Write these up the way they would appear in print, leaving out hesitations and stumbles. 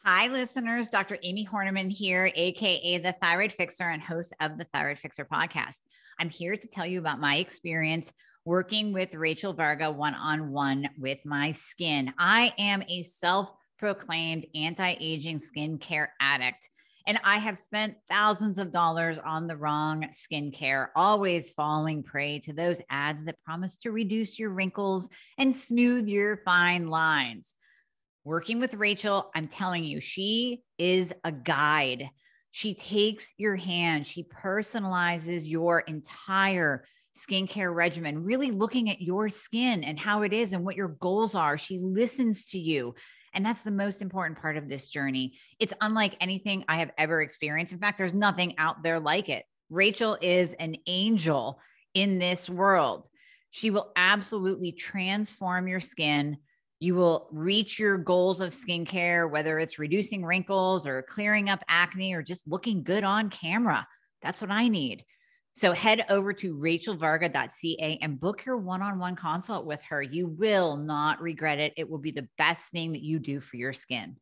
Hi, listeners. Dr. Amy Horniman here, AKA the Thyroid Fixer and host of the Thyroid Fixer podcast. I'm here to tell you about my experience working with Rachel Varga one-on-one with my skin. I am a self-proclaimed anti-aging skincare addict, and I have spent thousands of dollars on the wrong skincare, always falling prey to those ads that promise to reduce your wrinkles and smooth your fine lines. Working with Rachel, I'm telling you, she is a guide. She takes your hand, she personalizes your entire skincare regimen, really looking at your skin and how it is and what your goals are. She listens to you. And that's the most important part of this journey. It's unlike anything I have ever experienced. In fact, there's nothing out there like it. Rachel is an angel in this world. She will absolutely transform your skin. You will reach your goals of skincare, whether it's reducing wrinkles or clearing up acne or just looking good on camera. That's what I need. So head over to rachelvarga.ca and book your one-on-one consult with her. You will not regret it. It will be the best thing that you do for your skin.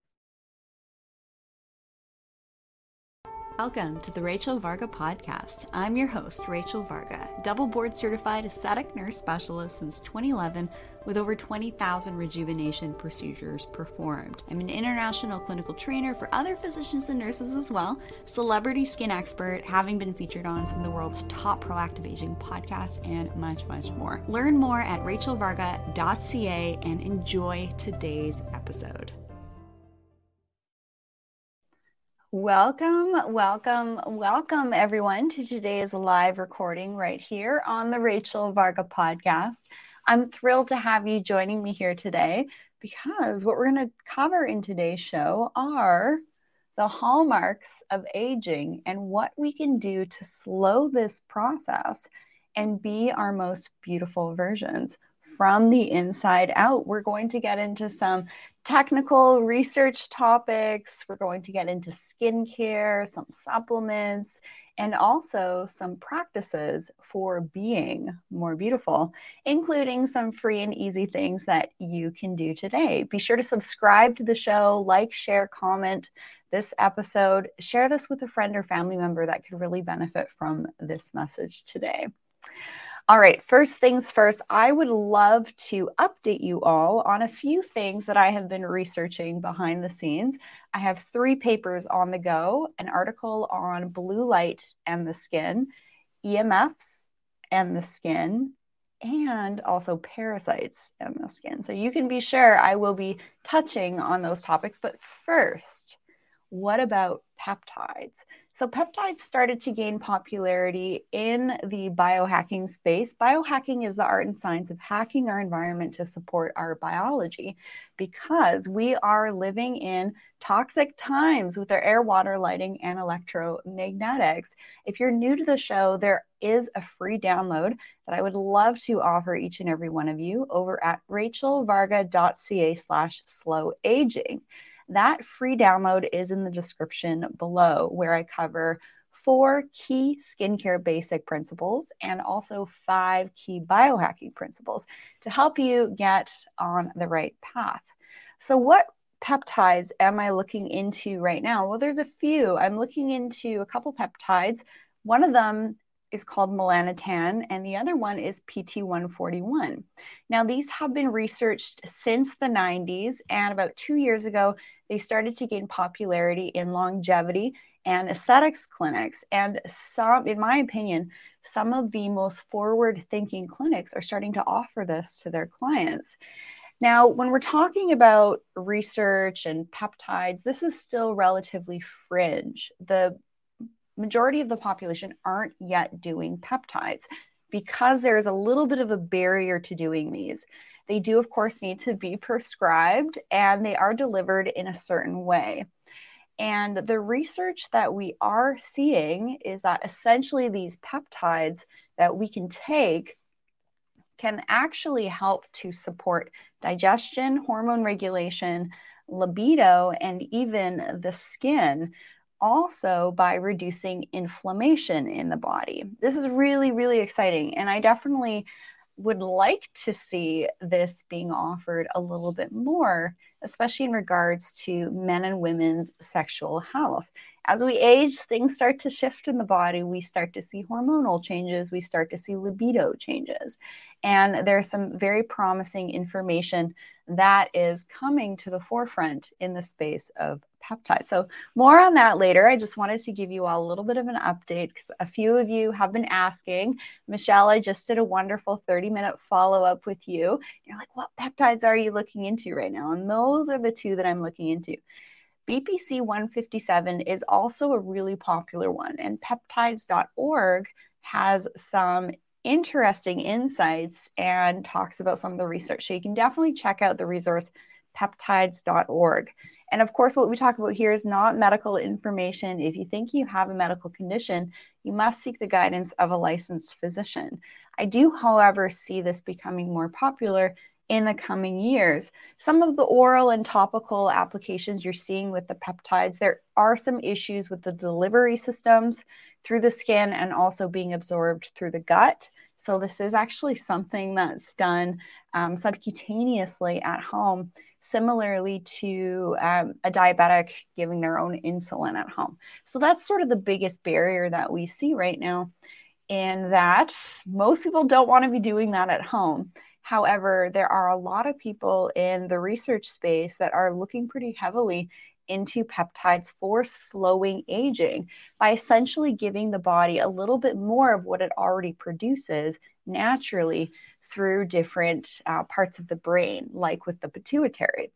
Welcome to the Rachel Varga podcast. I'm your host, Rachel Varga, double board certified aesthetic nurse specialist since 2011 with over 20,000 rejuvenation procedures performed. I'm an international clinical trainer for other physicians and nurses as well, celebrity skin expert, having been featured on some of the world's top proactive aging podcasts, and much, much more. Learn more at rachelvarga.ca and enjoy today's episode. Welcome everyone to today's live recording right here on the Rachel Varga podcast. I'm thrilled to have you joining me here today because what we're going to cover in today's show are the hallmarks of aging and what we can do to slow this process and be our most beautiful versions from the inside out. We're going to get into some technical research topics. We're going to get into skincare, some supplements, and also some practices for being more beautiful, including some free and easy things that you can do today. Be sure to subscribe to the show, like, share, comment this episode, share this with a friend or family member that could really benefit from this message today. All right, first things first, I would love to update you all on a few things that I have been researching behind the scenes. I have 3 papers on the go, an article on blue light and the skin, EMFs and the skin, and also parasites and the skin. So you can be sure I will be touching on those topics. But first, what about peptides? So peptides started to gain popularity in the biohacking space. Biohacking is the art and science of hacking our environment to support our biology because we are living in toxic times with our air, water, lighting, and electromagnetics. If you're new to the show, there is a free download that I would love to offer each and every one of you over at rachelvarga.ca/slowaging. That free download is in the description below, where I cover 4 key skincare basic principles and also 5 key biohacking principles to help you get on the right path. So what peptides am I looking into right now? Well, there's a few. I'm looking into a couple peptides. One of them is called melanotan, and the other one is PT141. Now, these have been researched since the 90s, and about 2 years ago, they started to gain popularity in longevity and aesthetics clinics. And some, in my opinion, some of the most forward-thinking clinics are starting to offer this to their clients. Now, when we're talking about research and peptides, this is still relatively fringe. The majority of the population aren't yet doing peptides because there's a little bit of a barrier to doing these. They do, of course, need to be prescribed, and they are delivered in a certain way. And the research that we are seeing is that essentially these peptides that we can take can actually help to support digestion, hormone regulation, libido, and even the skin, also by reducing inflammation in the body. This is really, really exciting. And I definitely would like to see this being offered a little bit more, especially in regards to men and women's sexual health. As we age, things start to shift in the body. We start to see hormonal changes. We start to see libido changes. And there's some very promising information that is coming to the forefront in the space of peptides. So more on that later. I just wanted to give you all a little bit of an update because a few of you have been asking. Michelle, I just did a wonderful 30-minute follow-up with you. You're like, what peptides are you looking into right now? And those are the two that I'm looking into. BPC 157 is also a really popular one, and peptides.org has some interesting insights and talks about some of the research. So you can definitely check out the resource peptides.org. And of course, what we talk about here is not medical information. If you think you have a medical condition, you must seek the guidance of a licensed physician. I do, however, see this becoming more popular in the coming years. Some of the oral and topical applications you're seeing with the peptides, there are some issues with the delivery systems through the skin and also being absorbed through the gut. So this is actually something that's done subcutaneously at home, similarly to a diabetic giving their own insulin at home. So that's sort of the biggest barrier that we see right now, in that most people don't want to be doing that at home. However, there are a lot of people in the research space that are looking pretty heavily into peptides for slowing aging by essentially giving the body a little bit more of what it already produces naturally through different parts of the brain, like with the pituitary.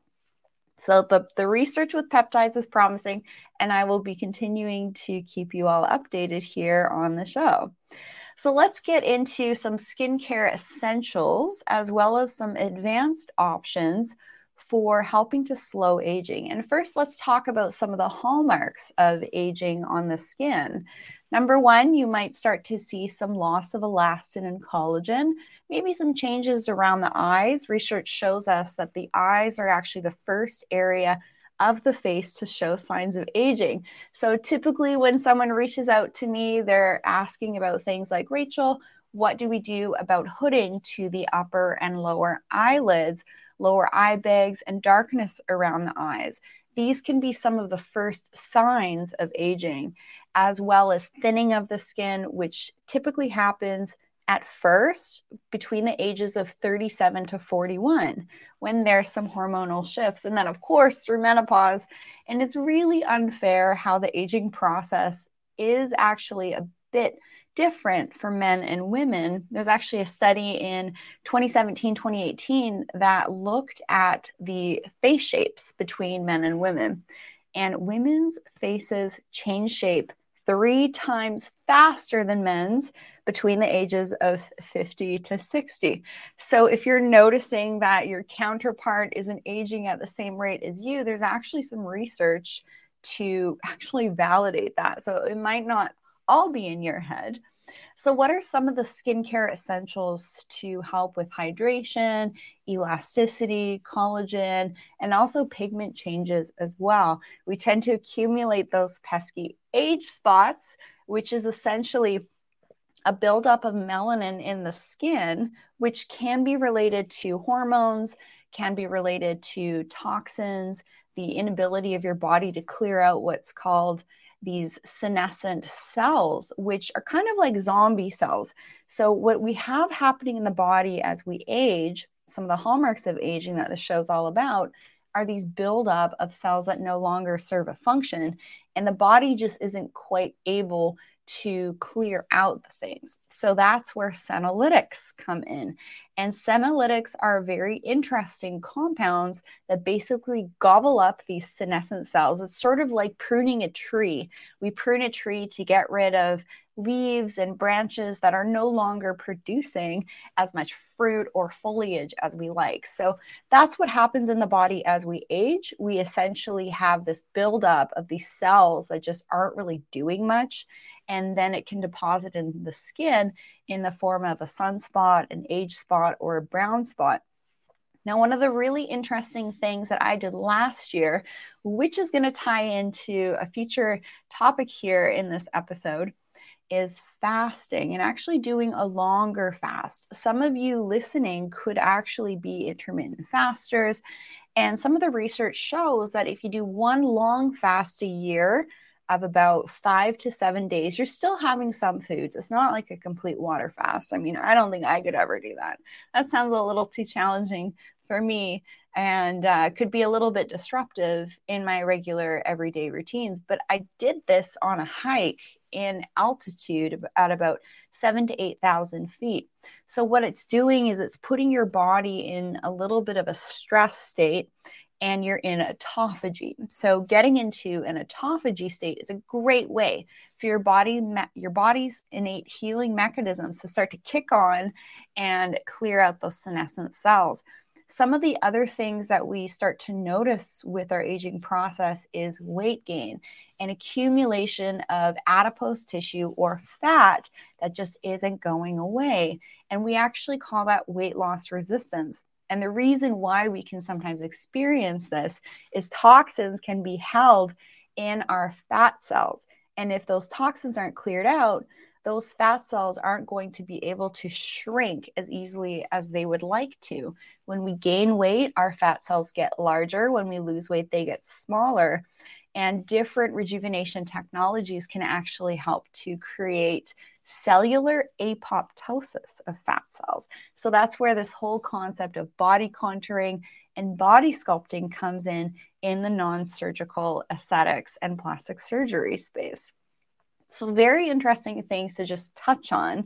So the research with peptides is promising, and I will be continuing to keep you all updated here on the show. So let's get into some skincare essentials as well as some advanced options for helping to slow aging. And first, let's talk about some of the hallmarks of aging on the skin. Number one, you might start to see some loss of elastin and collagen, maybe some changes around the eyes. Research shows us that the eyes are actually the first area of the face to show signs of aging. So typically when someone reaches out to me, they're asking about things like, Rachel, what do we do about hooding to the upper and lower eyelids, lower eye bags, and darkness around the eyes? These can be some of the first signs of aging, as well as thinning of the skin, which typically happens at first between the ages of 37 to 41 when there's some hormonal shifts. And then, of course, through menopause. And it's really unfair how the aging process is actually a bit different for men and women. There's actually a study in 2017, 2018 that looked at the face shapes between men and women. And women's faces change shape 3 times faster than men's between the ages of 50 to 60. So if you're noticing that your counterpart isn't aging at the same rate as you, there's actually some research to actually validate that. So it might not all be in your head. So what are some of the skincare essentials to help with hydration, elasticity, collagen, and also pigment changes as well? We tend to accumulate those pesky age spots, which is essentially a buildup of melanin in the skin, which can be related to hormones, can be related to toxins, the inability of your body to clear out what's called these senescent cells, which are kind of like zombie cells. So what we have happening in the body as we age, some of the hallmarks of aging that the show's all about, are these buildup of cells that no longer serve a function, and the body just isn't quite able to clear out the things. So that's where senolytics come in. And senolytics are very interesting compounds that basically gobble up these senescent cells. It's sort of like pruning a tree. We prune a tree to get rid of leaves and branches that are no longer producing as much fruit or foliage as we like. So that's what happens in the body as we age. We essentially have this buildup of these cells that just aren't really doing much. And then it can deposit in the skin in the form of a sunspot, an age spot, or a brown spot. Now, one of the really interesting things that I did last year, which is going to tie into a future topic here in this episode, is fasting and actually doing a longer fast. Some of you listening could actually be intermittent fasters. And some of the research shows that if you do one long fast a year of about 5 to 7 days, you're still having some foods. It's not like a complete water fast. I mean, I don't think I could ever do that. That sounds a little too challenging for me, and could be a little bit disruptive in my regular everyday routines. But I did this on a hike in altitude at about 7,000 to 8,000 feet. So what it's doing is it's putting your body in a little bit of a stress state, and you're in autophagy. So getting into an autophagy state is a great way for your body's innate healing mechanisms to start to kick on and clear out those senescent cells. Some of the other things that we start to notice with our aging process is weight gain and accumulation of adipose tissue or fat that just isn't going away. And we actually call that weight loss resistance. And the reason why we can sometimes experience this is toxins can be held in our fat cells. And if those toxins aren't cleared out, those fat cells aren't going to be able to shrink as easily as they would like to. When we gain weight, our fat cells get larger. When we lose weight, they get smaller. And different rejuvenation technologies can actually help to create cellular apoptosis of fat cells. So that's where this whole concept of body contouring and body sculpting comes in the non-surgical aesthetics and plastic surgery space. So very interesting things to just touch on.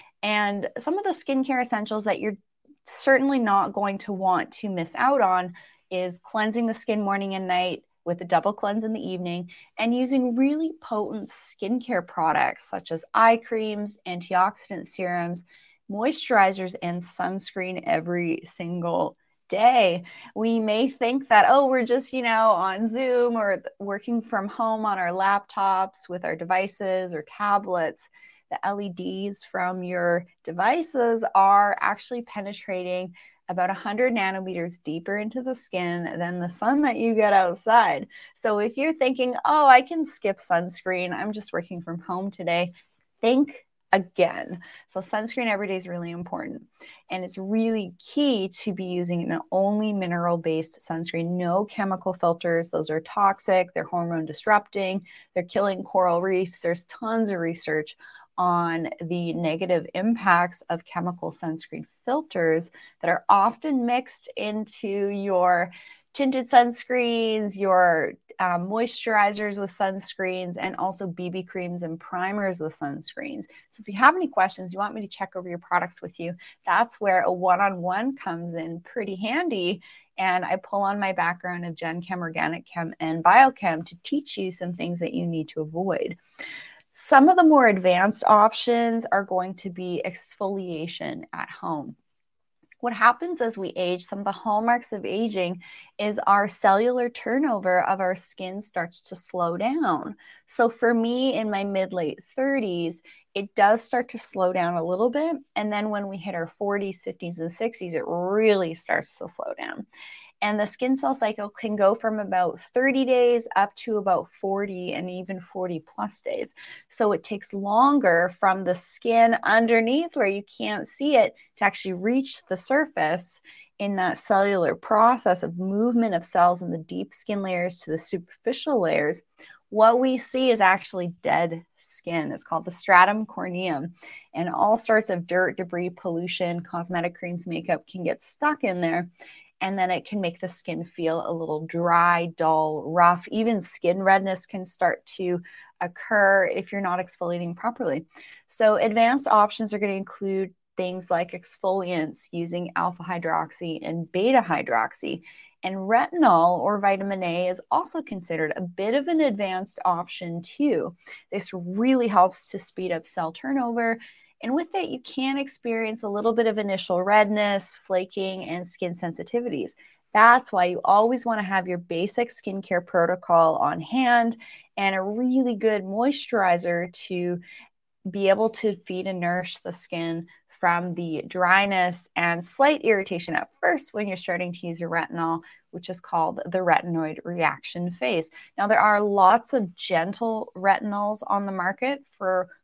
And some of the skincare essentials that you're certainly not going to want to miss out on is cleansing the skin morning and night with a double cleanse in the evening, and using really potent skincare products such as eye creams, antioxidant serums, moisturizers, and sunscreen every single day. We may think that, oh, we're just, on Zoom or working from home on our laptops with our devices or tablets. The LEDs from your devices are actually penetrating about 100 nanometers deeper into the skin than the sun that you get outside. So if you're thinking, oh, I can skip sunscreen, I'm just working from home today, think again. So sunscreen every day is really important. And it's really key to be using an only mineral-based sunscreen, no chemical filters. Those are toxic, they're hormone disrupting, they're killing coral reefs. There's tons of research on the negative impacts of chemical sunscreen filters that are often mixed into your tinted sunscreens, your moisturizers with sunscreens, and also BB creams and primers with sunscreens. So if you have any questions, you want me to check over your products with you, that's where a one-on-one comes in pretty handy. And I pull on my background of Gen Chem, Organic Chem, and Biochem to teach you some things that you need to avoid. Some of the more advanced options are going to be exfoliation at home. What happens as we age, some of the hallmarks of aging is our cellular turnover of our skin starts to slow down. So for me in my mid-late 30s, it does start to slow down a little bit. And then when we hit our 40s, 50s, and 60s, it really starts to slow down. And the skin cell cycle can go from about 30 days up to about 40 and even 40 plus days. So it takes longer from the skin underneath where you can't see it to actually reach the surface in that cellular process of movement of cells in the deep skin layers to the superficial layers. What we see is actually dead skin. It's called the stratum corneum, and all sorts of dirt, debris, pollution, cosmetic creams, makeup can get stuck in there. And then it can make the skin feel a little dry, dull, rough. Even skin redness can start to occur if you're not exfoliating properly. So advanced options are going to include things like exfoliants using alpha hydroxy and beta hydroxy. And retinol or vitamin A is also considered a bit of an advanced option too. This really helps to speed up cell turnover. And with it, you can experience a little bit of initial redness, flaking, and skin sensitivities. That's why you always want to have your basic skincare protocol on hand and a really good moisturizer to be able to feed and nourish the skin from the dryness and slight irritation at first when you're starting to use your retinol, which is called the retinoid reaction phase. Now, there are lots of gentle retinols on the market for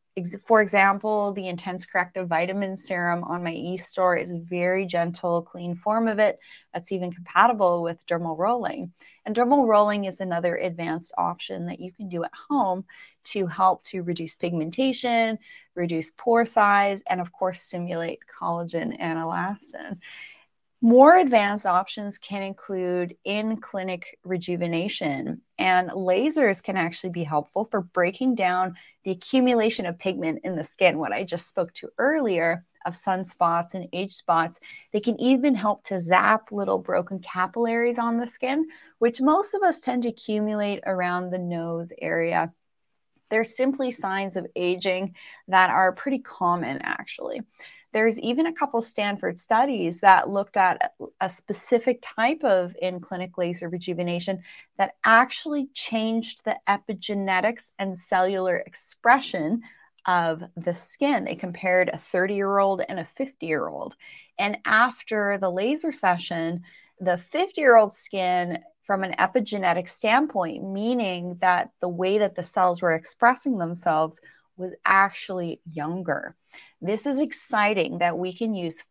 For example, the Intense Corrective Vitamin Serum on my eStore is a very gentle, clean form of it that's even compatible with dermal rolling. And dermal rolling is another advanced option that you can do at home to help to reduce pigmentation, reduce pore size, and of course, stimulate collagen and elastin. More advanced options can include in-clinic rejuvenation, and lasers can actually be helpful for breaking down the accumulation of pigment in the skin. What I just spoke to earlier of sunspots and age spots, they can even help to zap little broken capillaries on the skin, which most of us tend to accumulate around the nose area. They're simply signs of aging that are pretty common, actually. There's even a couple Stanford studies that looked at a specific type of in-clinic laser rejuvenation that actually changed the epigenetics and cellular expression of the skin. They compared a 30-year-old and a 50-year-old. And after the laser session, the 50-year-old skin, from an epigenetic standpoint, meaning that the way that the cells were expressing themselves was actually younger. This is exciting that we can use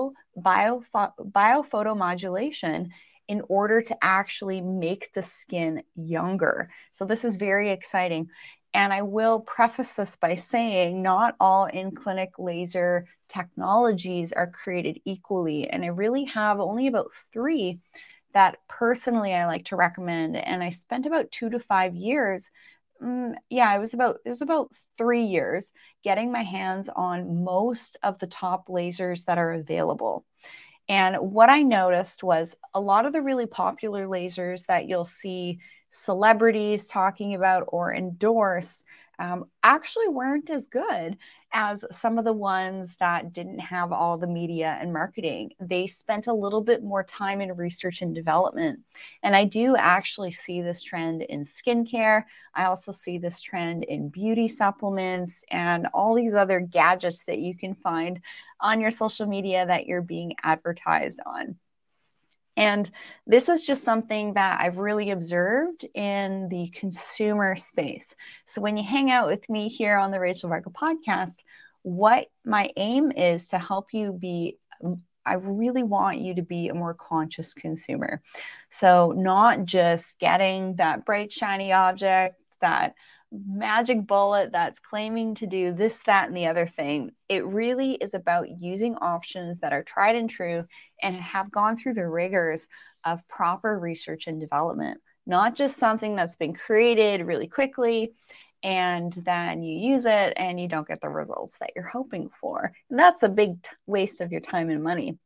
biophotomodulation in order to actually make the skin younger. So this is very exciting. And I will preface this by saying not all in-clinic laser technologies are created equally. And I really have only about 3 that personally I like to recommend. And I spent about 2 to 5 years. It was about 3 years getting my hands on most of the top lasers that are available. And what I noticed was a lot of the really popular lasers that you'll see celebrities talking about or endorse actually weren't as good as some of the ones that didn't have all the media and marketing. They spent a little bit more time in research and development. And I do actually see this trend in skincare. I also see this trend in beauty supplements and all these other gadgets that you can find on your social media that you're being advertised on. And this is just something that I've really observed in the consumer space. So when you hang out with me here on the Rachel Varga podcast, what my aim is to help you be, I really want you to be a more conscious consumer. So not just getting that bright, shiny object, that magic bullet that's claiming to do this, that, and the other thing. It really is about using options that are tried and true and have gone through the rigors of proper research and development, not just something that's been created really quickly and then you use it and you don't get the results that you're hoping for. And that's a big waste of your time and money.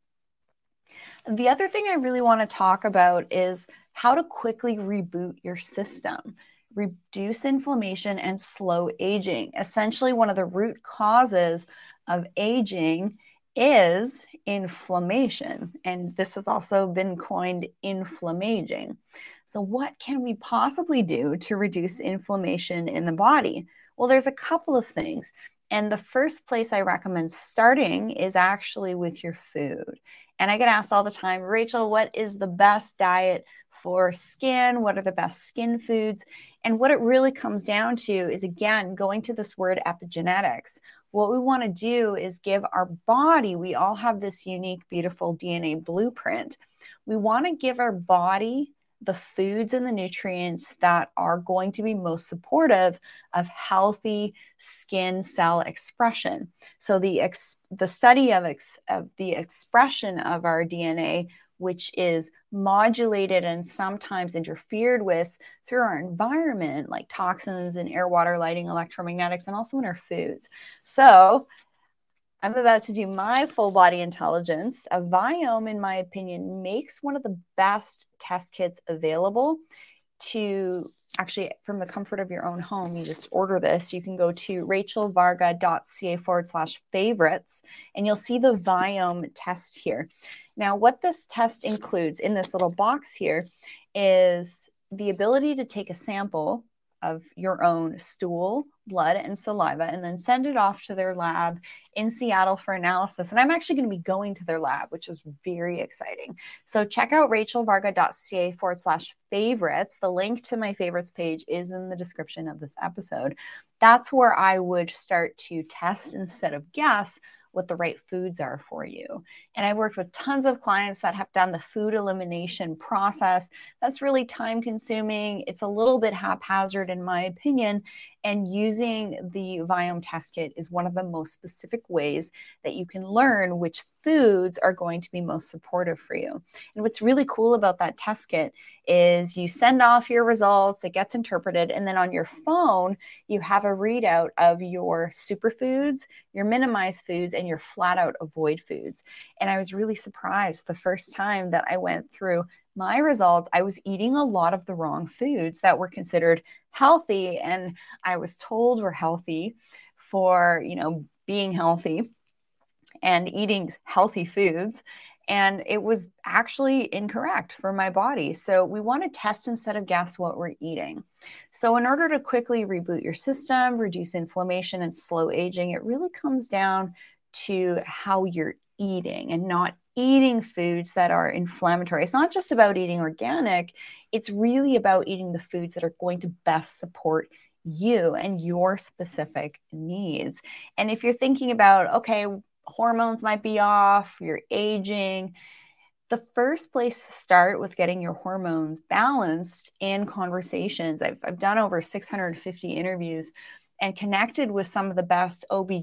The other thing I really want to talk about is how to quickly reboot your system, reduce inflammation, and slow aging. Essentially, one of the root causes of aging is inflammation. And this has also been coined inflammaging. So what can we possibly do to reduce inflammation in the body? Well, there's a couple of things. And the first place I recommend starting is actually with your food. And I get asked all the time, Rachel, what is the best diet for skin? What are the best skin foods? And what it really comes down to is, again, going to this word epigenetics. What we want to do is give our body, we all have this unique, beautiful DNA blueprint. We want to give our body the foods and the nutrients that are going to be most supportive of healthy skin cell expression. So the study of the expression of our DNA, which is modulated and sometimes interfered with through our environment, like toxins and air, water, lighting, electromagnetics, and also in our foods. So I'm about to do my full body intelligence. A Viome, in my opinion, makes one of the best test kits available to actually, from the comfort of your own home. You just order this. You can go to rachelvarga.ca/favorites, and you'll see the Viome test here. Now, what this test includes in this little box here is the ability to take a sample of your own stool, blood, and saliva, and then send it off to their lab in Seattle for analysis. And I'm actually going to be going to their lab, which is very exciting. So check out rachelvarga.ca/favorites. The link to my favorites page is in the description of this episode. That's where I would start to test instead of guess what the right foods are for you. And I've worked with tons of clients that have done the food elimination process. That's really time consuming. It's a little bit haphazard in my opinion. And using the Viome test kit is one of the most specific ways that you can learn which foods are going to be most supportive for you. And what's really cool about that test kit is you send off your results, it gets interpreted, and then on your phone, you have a readout of your superfoods, your minimized foods, and your flat out avoid foods. And I was really surprised the first time that I went through my results, I was eating a lot of the wrong foods that were considered healthy. And I was told were healthy for, being healthy and eating healthy foods. And it was actually incorrect for my body. So we want to test instead of guess what we're eating. So in order to quickly reboot your system, reduce inflammation and slow aging, it really comes down to how you're eating and not eating foods that are inflammatory. It's not just about eating organic. It's really about eating the foods that are going to best support you and your specific needs. And if you're thinking about, okay, hormones might be off, you're aging, the first place to start with getting your hormones balanced in conversations. I've done over 650 interviews and connected with some of the best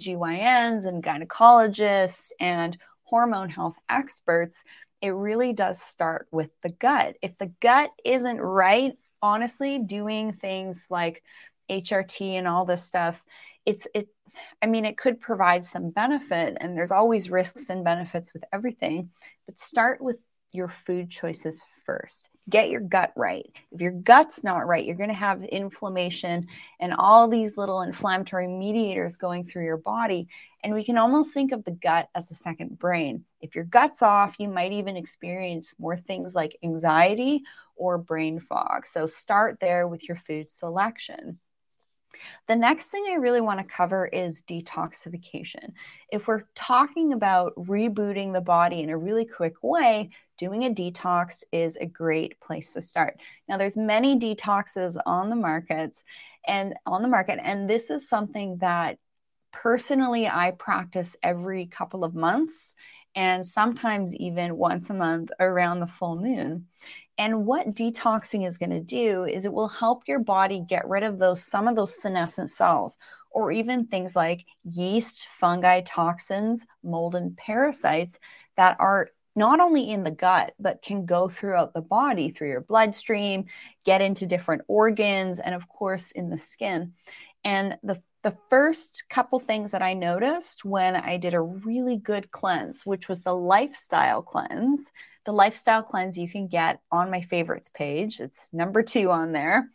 OBGYNs and gynecologists and hormone health experts. It really does start with the gut. If the gut isn't right, honestly, doing things like HRT and all this stuff, it could provide some benefit, and there's always risks and benefits with everything, but start with your food choices first. Get your gut right. If your gut's not right, you're going to have inflammation and all these little inflammatory mediators going through your body. And we can almost think of the gut as a second brain. If your gut's off, you might even experience more things like anxiety or brain fog. So start there with your food selection. The next thing I really want to cover is detoxification. If we're talking about rebooting the body in a really quick way, doing a detox is a great place to start. Now, there's many detoxes on the market, and this is something that personally I practice every couple of months and sometimes even once a month around the full moon. And what detoxing is going to do is it will help your body get rid of some of those senescent cells, or even things like yeast, fungi, toxins, mold, and parasites that are not only in the gut, but can go throughout the body, through your bloodstream, get into different organs, and of course in the skin. And the first couple things that I noticed when I did a really good cleanse, which was the lifestyle cleanse. The lifestyle cleanse you can get on my favorites page. It's number 2 on there.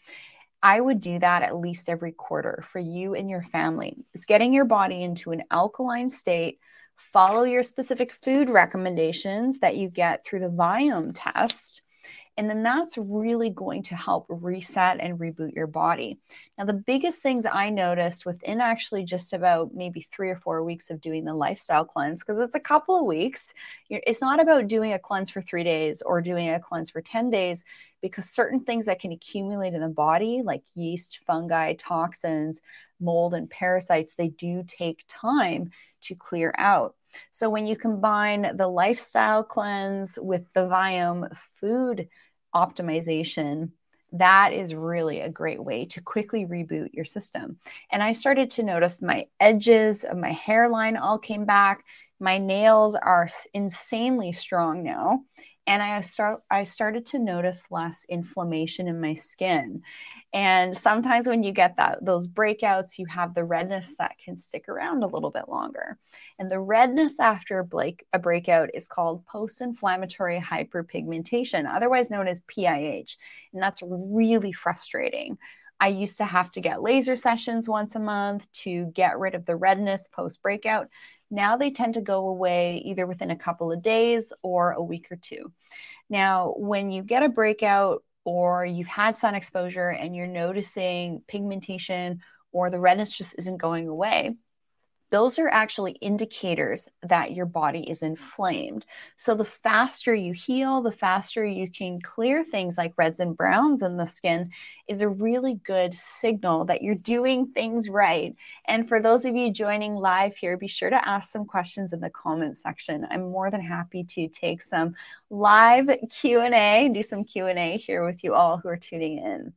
I would do that at least every quarter for you and your family. It's getting your body into an alkaline state. Follow your specific food recommendations that you get through the Viome test. And then that's really going to help reset and reboot your body. Now, the biggest things I noticed within actually just about maybe 3 or 4 weeks of doing the lifestyle cleanse, because it's a couple of weeks, it's not about doing a cleanse for 3 days or doing a cleanse for 10 days, because certain things that can accumulate in the body, like yeast, fungi, toxins, mold, and parasites, they do take time to clear out. So when you combine the lifestyle cleanse with the Viome food optimization, that is really a great way to quickly reboot your system. And I started to notice my edges of my hairline all came back. My nails are insanely strong now. And I started to notice less inflammation in my skin. And sometimes when you get those breakouts, you have the redness that can stick around a little bit longer. And the redness after a breakout is called post-inflammatory hyperpigmentation, otherwise known as PIH. And that's really frustrating. I used to have to get laser sessions once a month to get rid of the redness post-breakout. Now they tend to go away either within a couple of days or a week or 2. Now, when you get a breakout, or you've had sun exposure and you're noticing pigmentation or the redness just isn't going away, those are actually indicators that your body is inflamed. So the faster you heal, the faster you can clear things like reds and browns in the skin is a really good signal that you're doing things right. And for those of you joining live here, be sure to ask some questions in the comment section. I'm more than happy to take some live Q&A, do some Q&A here with you all who are tuning in.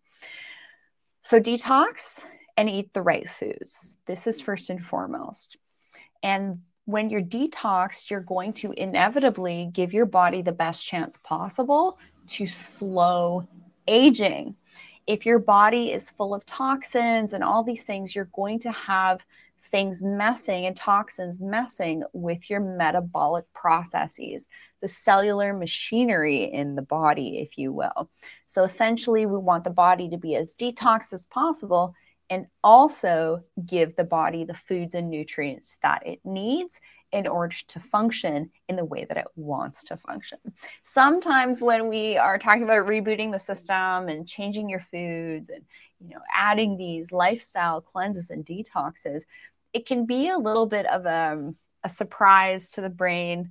So detox and eat the right foods. This is first and foremost. And when you're detoxed, you're going to inevitably give your body the best chance possible to slow aging. If your body is full of toxins and all these things, you're going to have things messing and toxins messing with your metabolic processes, the cellular machinery in the body, if you will. So essentially, we want the body to be as detoxed as possible and also give the body the foods and nutrients that it needs in order to function in the way that it wants to function. Sometimes when we are talking about rebooting the system and changing your foods and adding these lifestyle cleanses and detoxes, it can be a little bit of a surprise to the brain.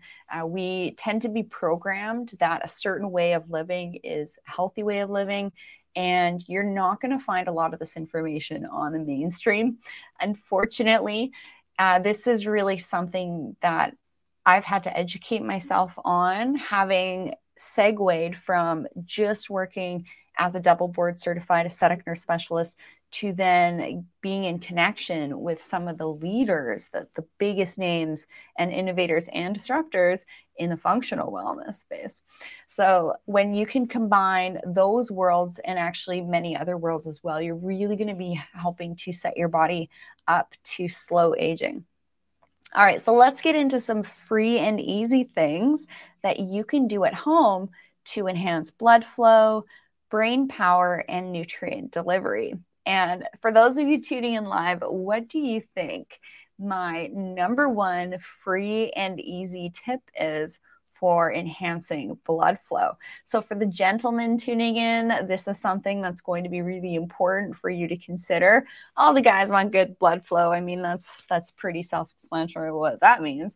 We tend to be programmed that a certain way of living is a healthy way of living, and you're not going to find a lot of this information on the mainstream. Unfortunately, this is really something that I've had to educate myself on, having segued from just working as a double board certified aesthetic nurse specialist to then being in connection with some of the leaders, the biggest names and innovators and disruptors in the functional wellness space. So when you can combine those worlds and actually many other worlds as well, you're really going to be helping to set your body up to slow aging. All right, so let's get into some free and easy things that you can do at home to enhance blood flow, brain power, and nutrient delivery. And for those of you tuning in live, what do you think my number one free and easy tip is for enhancing blood flow? So for the gentlemen tuning in, this is something that's going to be really important for you to consider. All the guys want good blood flow. I mean, that's pretty self-explanatory what that means.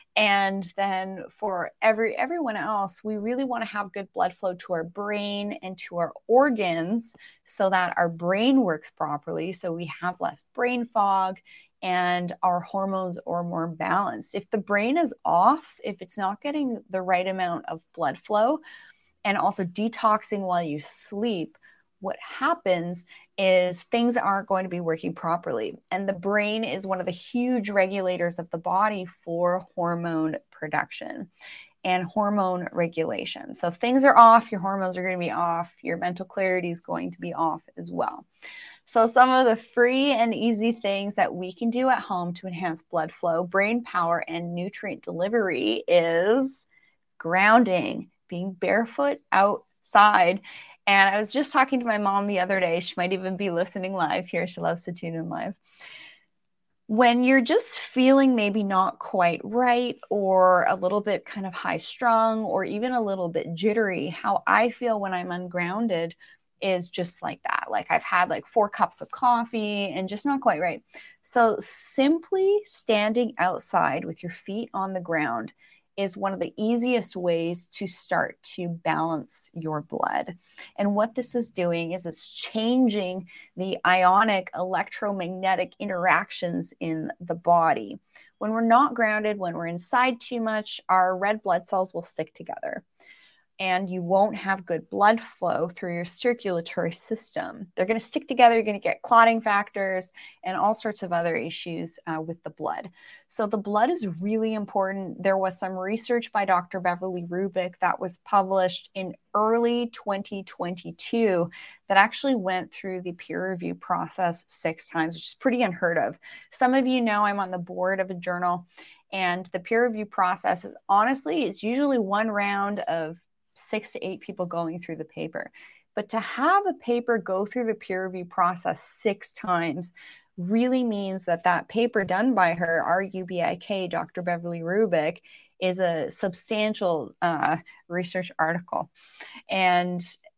And then for everyone else, we really want to have good blood flow to our brain and to our organs so that our brain works properly, so we have less brain fog and our hormones are more balanced. If the brain is off, if it's not getting the right amount of blood flow and also detoxing while you sleep, what happens is things aren't going to be working properly. And the brain is one of the huge regulators of the body for hormone production and hormone regulation. So if things are off, your hormones are going to be off, your mental clarity is going to be off as well. So some of the free and easy things that we can do at home to enhance blood flow, brain power, and nutrient delivery is grounding, being barefoot outside. And I was just talking to my mom the other day. She might even be listening live here. She loves to tune in live. When you're just feeling maybe not quite right or a little bit kind of high strung or even a little bit jittery, how I feel when I'm ungrounded is just like that. Like I've had like 4 cups of coffee and just not quite right. So simply standing outside with your feet on the ground is one of the easiest ways to start to balance your blood. And what this is doing is it's changing the ionic electromagnetic interactions in the body. When we're not grounded, when we're inside too much, our red blood cells will stick together. And you won't have good blood flow through your circulatory system. They're going to stick together. You're going to get clotting factors and all sorts of other issues with the blood. So the blood is really important. There was some research by Dr. Beverly Rubik that was published in early 2022 that actually went through the peer review process 6 times, which is pretty unheard of. Some of you know I'm on the board of a journal, and the peer review process is honestly, it's usually one round of 6 to 8 people going through the paper. But to have a paper go through the peer review process 6 times really means that that paper done by her, RUBIK, Dr. Beverly Rubik, is a substantial research article. And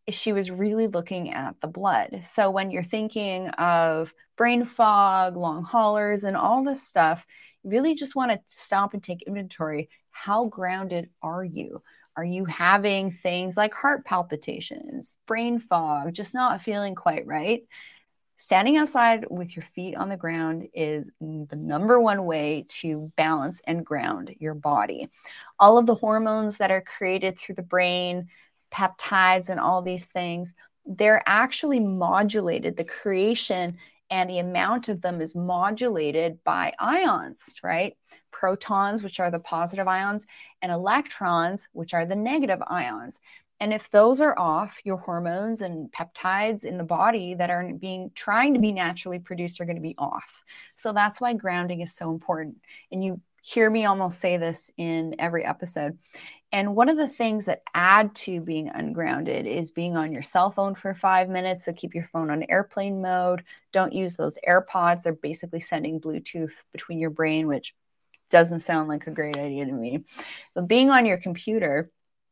she was really looking at the blood. So when you're thinking of brain fog, long haulers, and all this stuff, you really just want to stop and take inventory. How grounded are you? Are you having things like heart palpitations, brain fog, just not feeling quite right? Standing outside with your feet on the ground is the number one way to balance and ground your body. All of the hormones that are created through the brain, peptides, and all these things, they're actually modulated. The creation and the amount of them is modulated by ions, right? Protons, which are the positive ions, and electrons, which are the negative ions. And if those are off, your hormones and peptides in the body that are trying to be naturally produced are going to be off. So that's why grounding is so important. And you hear me almost say this in every episode. And one of the things that add to being ungrounded is being on your cell phone for 5 minutes. So keep your phone on airplane mode. Don't use those AirPods. They're basically sending Bluetooth between your brain, which doesn't sound like a great idea to me. But being on your computer,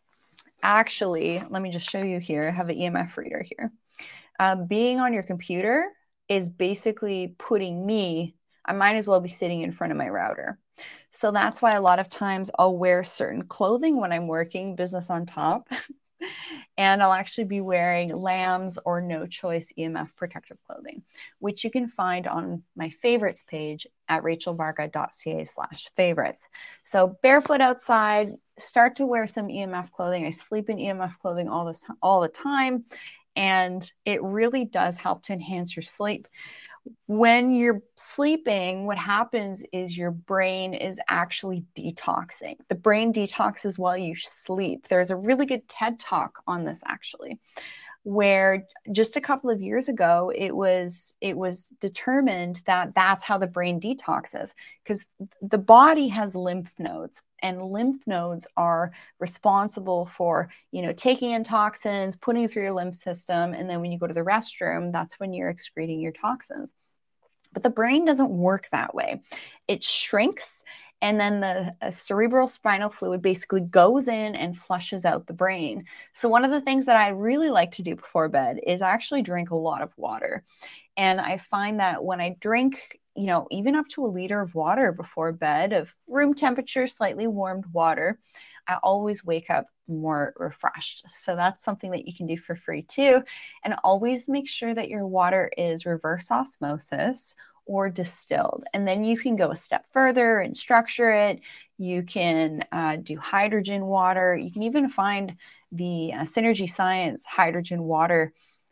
actually, let me just show you here. I have an EMF reader here. Being on your computer is basically putting me, I might as well be sitting in front of my router. So that's why a lot of times I'll wear certain clothing when I'm working, business on top. And I'll actually be wearing Lambs or No Choice EMF protective clothing, which you can find on my favorites page at rachelvarga.ca/favorites. So barefoot outside, start to wear some EMF clothing. I sleep in EMF clothing all the time, and it really does help to enhance your sleep. When you're sleeping, what happens is your brain is actually detoxing. The brain detoxes while you sleep. There's a really good TED Talk on this, actually, where just a couple of years ago, it was determined that that's how the brain detoxes, because the body has lymph nodes, and lymph nodes are responsible for, taking in toxins, putting through your lymph system. And then when you go to the restroom, that's when you're excreting your toxins. But the brain doesn't work that way. It shrinks, and then the cerebral spinal fluid basically goes in and flushes out the brain. So one of the things that I really like to do before bed is actually drink a lot of water. And I find that when I drink, even up to a liter of water before bed, of room temperature, slightly warmed water, I always wake up more refreshed. So that's something that you can do for free too. And always make sure that your water is reverse osmosis or distilled. And then you can go a step further and structure it. You can do hydrogen water. You can even find the Synergy Science hydrogen water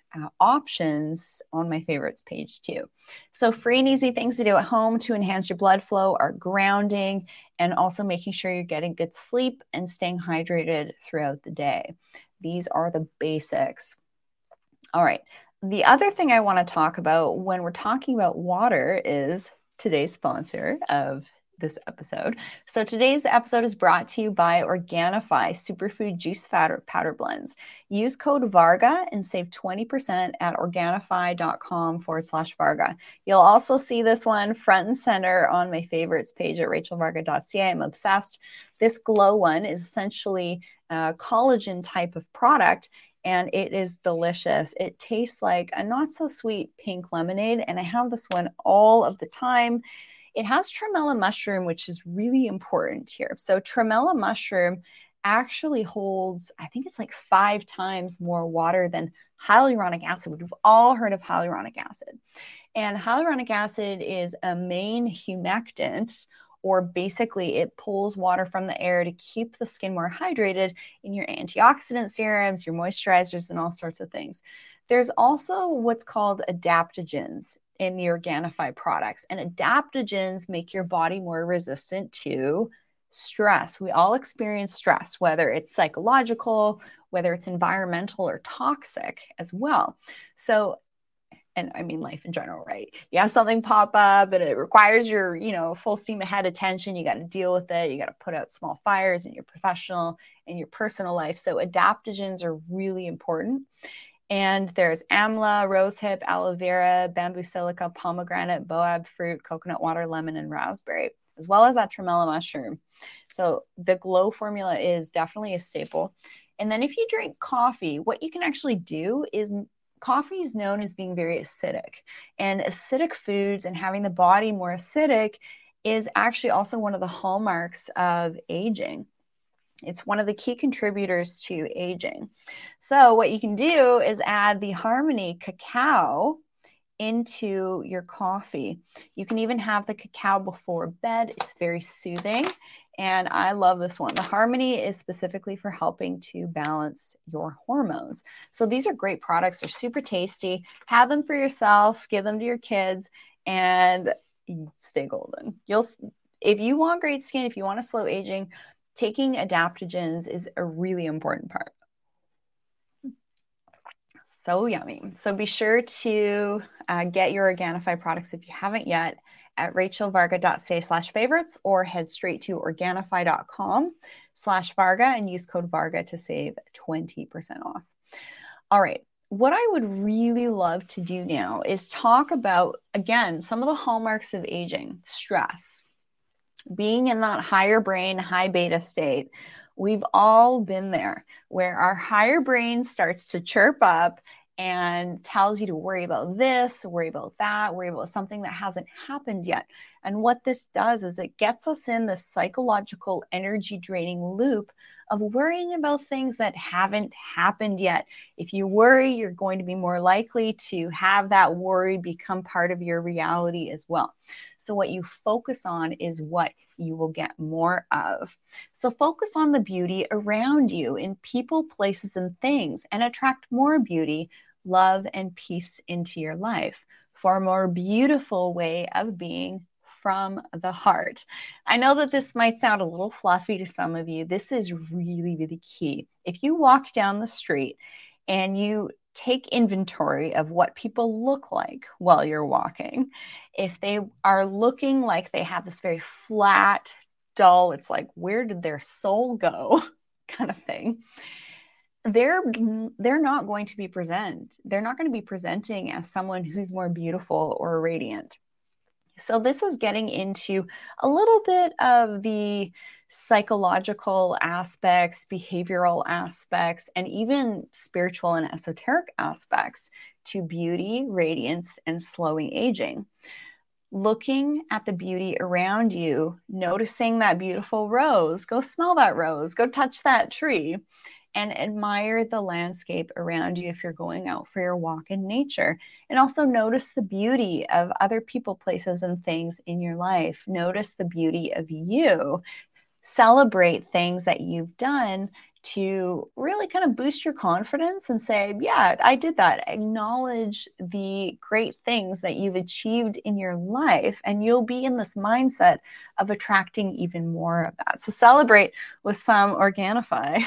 options on my favorites page too. So free and easy things to do at home to enhance your blood flow are grounding, and also making sure you're getting good sleep and staying hydrated throughout the day. These are the basics. All right. The other thing I want to talk about when we're talking about water is today's sponsor of this episode. So today's episode is brought to you by Organifi Superfood Juice Powder Blends. Use code VARGA and save 20% at Organifi.com/Varga. You'll also see this one front and center on my favorites page at rachelvarga.ca. I'm obsessed. This glow one is essentially a collagen type of product, and it is delicious. It tastes like a not so sweet pink lemonade, and I have this one all of the time. It has tremella mushroom, which is really important here. So tremella mushroom actually holds, I think it's like 5 times more water than hyaluronic acid. We've all heard of hyaluronic acid. And hyaluronic acid is a main humectant, or basically it pulls water from the air to keep the skin more hydrated in your antioxidant serums, your moisturizers, and all sorts of things. There's also what's called adaptogens in the Organifi products. And adaptogens make your body more resistant to stress. We all experience stress, whether it's psychological, whether it's environmental or toxic as well. So, and I mean life in general, right? You have something pop up and it requires your, full steam ahead attention. You got to deal with it. You got to put out small fires in your professional and your personal life. So adaptogens are really important. And there's amla, rosehip, aloe vera, bamboo silica, pomegranate, boab fruit, coconut water, lemon, and raspberry, as well as that tremella mushroom. So the glow formula is definitely a staple. And then if you drink coffee, what you can actually do is coffee is known as being very acidic, and acidic foods and having the body more acidic is actually also one of the hallmarks of aging. It's one of the key contributors to aging. So what you can do is add the Harmony cacao into your coffee. You can even have the cacao before bed. It's very soothing. And I love this one. The Harmony is specifically for helping to balance your hormones. So these are great products. They're super tasty. Have them for yourself, give them to your kids, and stay golden. If you want great skin, if you want to slow aging, taking adaptogens is a really important part. So yummy. So be sure to get your Organifi products if you haven't yet at rachelvarga.ca/favorites, or head straight to Organifi.com/Varga and use code Varga to save 20% off. All right. What I would really love to do now is talk about, again, some of the hallmarks of aging: stress, being in that higher brain, high beta state. We've all been there, where our higher brain starts to chirp up and tells you to worry about this, worry about that, worry about something that hasn't happened yet. And what this does is it gets us in this psychological energy draining loop of worrying about things that haven't happened yet. If you worry, you're going to be more likely to have that worry become part of your reality as well. So what you focus on is what you will get more of. So focus on the beauty around you in people, places, and things, and attract more beauty, love, and peace into your life for a more beautiful way of being from the heart. I know that this might sound a little fluffy to some of you. This is really, really key. If you walk down the street and you take inventory of what people look like while you're walking, if they are looking like they have this very flat, dull, it's like, where did their soul go kind of thing, they're not going to be they're not going to be presenting as someone who's more beautiful or radiant. So this is getting into a little bit of the psychological aspects, behavioral aspects, and even spiritual and esoteric aspects to beauty, radiance, and slowing aging. Looking at the beauty around you, noticing that beautiful rose, go smell that rose, go touch that tree, and admire the landscape around you if you're going out for your walk in nature. And also notice the beauty of other people, places, and things in your life. Notice the beauty of you. Celebrate things that you've done to really kind of boost your confidence and say, yeah, I did that. Acknowledge the great things that you've achieved in your life, and you'll be in this mindset of attracting even more of that. So celebrate with some Organifi.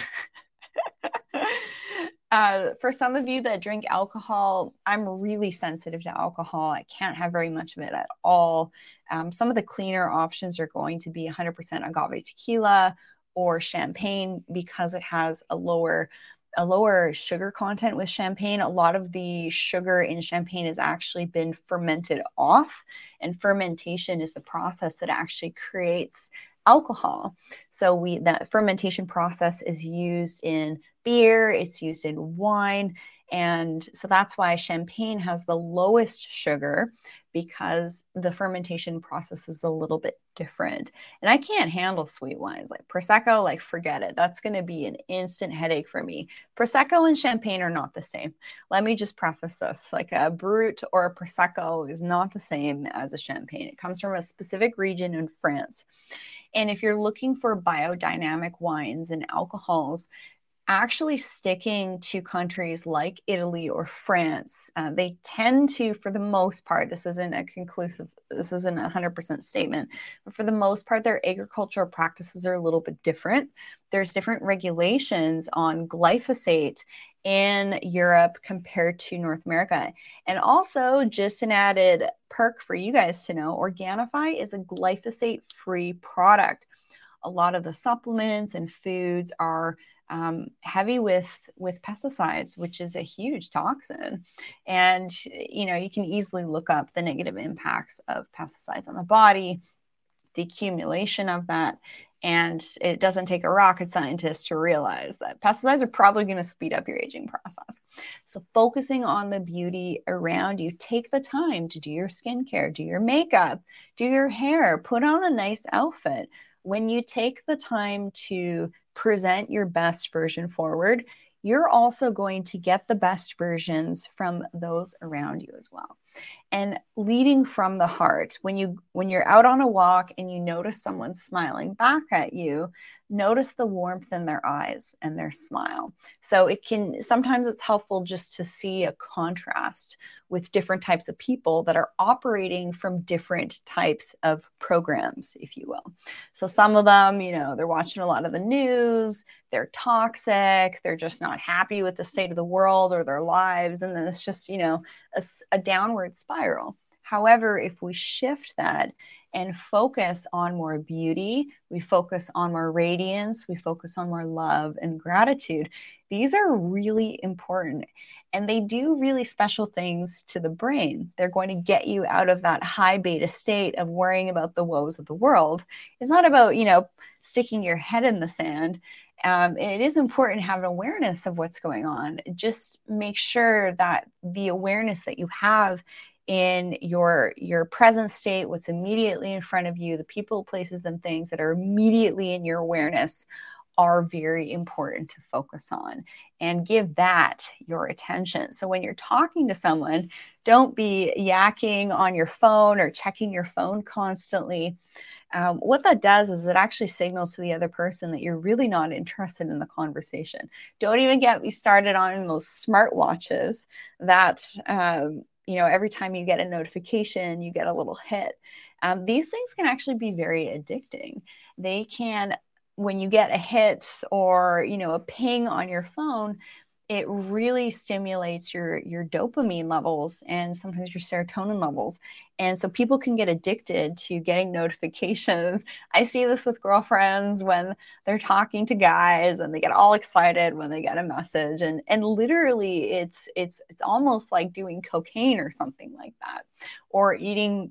For some of you that drink alcohol, I'm really sensitive to alcohol. I can't have very much of it at all. Some of the cleaner options are going to be 100% agave tequila or champagne, because it has a lower sugar content with champagne. A lot of the sugar in champagne has actually been fermented off, and fermentation is the process that actually creates alcohol. So that fermentation process is used in beer, it's used in wine. And so that's why champagne has the lowest sugar, because the fermentation process is a little bit different. And I can't handle sweet wines like Prosecco, like forget it. That's going to be an instant headache for me. Prosecco and champagne are not the same. Let me just preface this. Like a Brut or a Prosecco is not the same as a champagne. It comes from a specific region in France. And if you're looking for biodynamic wines and alcohols, actually sticking to countries like Italy or France, they tend to, for the most part, this isn't a 100% statement, but for the most part, their agricultural practices are a little bit different. There's different regulations on glyphosate in Europe compared to North America. And also, just an added perk for you guys to know, Organifi is a glyphosate-free product. A lot of the supplements and foods are heavy with pesticides, which is a huge toxin. And, you can easily look up the negative impacts of pesticides on the body. the accumulation of that. And it doesn't take a rocket scientist to realize that pesticides are probably going to speed up your aging process. So focusing on the beauty around you, take the time to do your skincare, do your makeup, do your hair, put on a nice outfit. When you take the time to present your best version forward, you're also going to get the best versions from those around you as well. And leading from the heart, when you're out on a walk and you notice someone smiling back at you, notice the warmth in their eyes and their smile. So sometimes it's helpful just to see a contrast with different types of people that are operating from different types of programs, if you will. So some of them, they're watching a lot of the news, they're toxic, they're just not happy with the state of the world or their lives. And then it's just, a downward spiral. However, if we shift that and focus on more beauty, we focus on more radiance, we focus on more love and gratitude, these are really important. And they do really special things to the brain. They're going to get you out of that high beta state of worrying about the woes of the world. It's not about, sticking your head in the sand. It is important to have an awareness of what's going on. Just make sure that the awareness that you have in your present state, what's immediately in front of you, the people, places, and things that are immediately in your awareness are very important to focus on and give that your attention. So when you're talking to someone, don't be yakking on your phone or checking your phone constantly. What that does is it actually signals to the other person that you're really not interested in the conversation. Don't even get me started on those smartwatches that, every time you get a notification, you get a little hit. These things can actually be very addicting. They can, when you get a hit or, a ping on your phone, it really stimulates your dopamine levels and sometimes your serotonin levels. And so people can get addicted to getting notifications. I see this with girlfriends when they're talking to guys and they get all excited when they get a message. And literally it's almost like doing cocaine or something like that, or eating,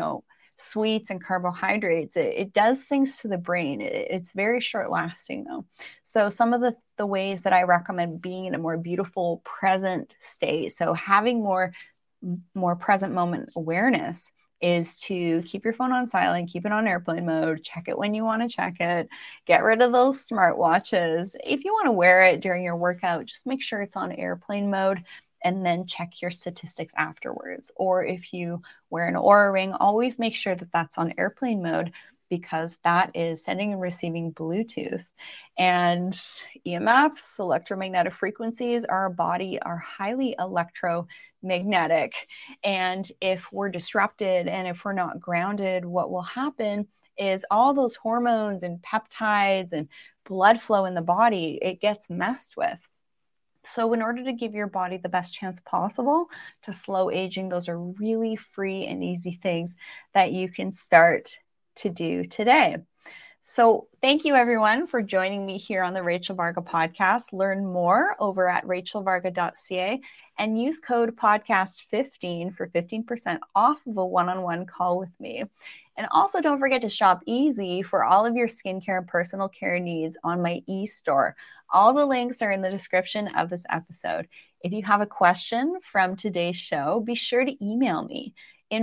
sweets and carbohydrates. It does things to the brain. It's very short lasting though. So some of the ways that I recommend being in a more beautiful present state, so having more present moment awareness, is to keep your phone on silent, keep it on airplane mode, check it when you want to check it, get rid of those smartwatches. If you want to wear it during your workout, just make sure it's on airplane mode and then check your statistics afterwards. Or if you wear an Oura ring, always make sure that that's on airplane mode, because that is sending and receiving Bluetooth. And EMFs, electromagnetic frequencies, our body are highly electromagnetic. And if we're disrupted and if we're not grounded, what will happen is all those hormones and peptides and blood flow in the body, it gets messed with. So in order to give your body the best chance possible to slow aging, those are really free and easy things that you can start to do today. So thank you everyone for joining me here on the Rachel Varga podcast. Learn more over at rachelvarga.ca and use code podcast15 for 15% off of a one-on-one call with me. And also don't forget to shop easy for all of your skincare and personal care needs on my e-store. All the links are in the description of this episode. If you have a question from today's show, be sure to email me,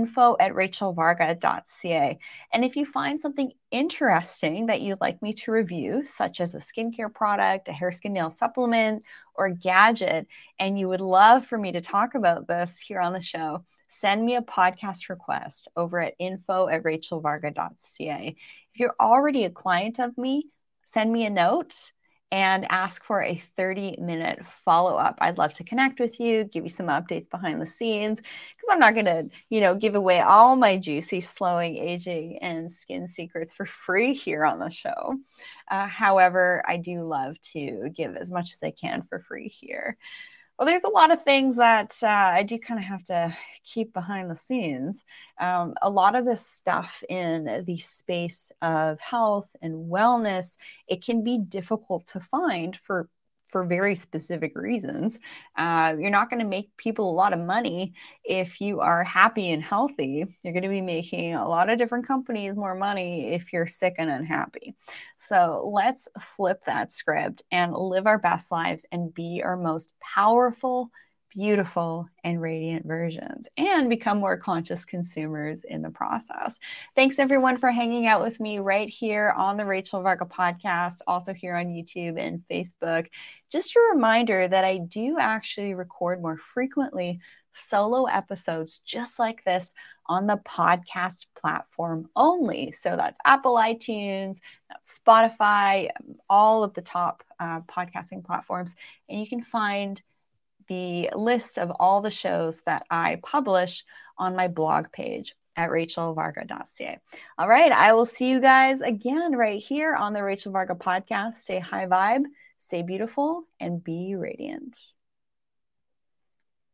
info@rachelvarga.ca. And if you find something interesting that you'd like me to review, such as a skincare product, a hair, skin, nail supplement, or a gadget, and you would love for me to talk about this here on the show, send me a podcast request over at info@rachelvarga.ca. If you're already a client of me, send me a note and ask for a 30-minute follow-up. I'd love to connect with you, give you some updates behind the scenes, because I'm not going to, give away all my juicy slowing, aging, and skin secrets for free here on the show. However, I do love to give as much as I can for free here. Well, there's a lot of things that I do kind of have to keep behind the scenes. A lot of this stuff in the space of health and wellness, it can be difficult to find for for very specific reasons. You're not going to make people a lot of money if you are happy and healthy. You're going to be making a lot of different companies more money if you're sick and unhappy. So let's flip that script and live our best lives and be our most powerful, beautiful, and radiant versions, and become more conscious consumers in the process. Thanks everyone for hanging out with me right here on the Rachel Varga podcast, also here on YouTube and Facebook. Just a reminder that I do actually record more frequently solo episodes just like this on the podcast platform only. So that's Apple iTunes, that's Spotify, all of the top podcasting platforms. And you can find the list of all the shows that I publish on my blog page at rachelvarga.ca. All right, I will see you guys again right here on the Rachel Varga podcast. Stay high vibe, stay beautiful, and be radiant.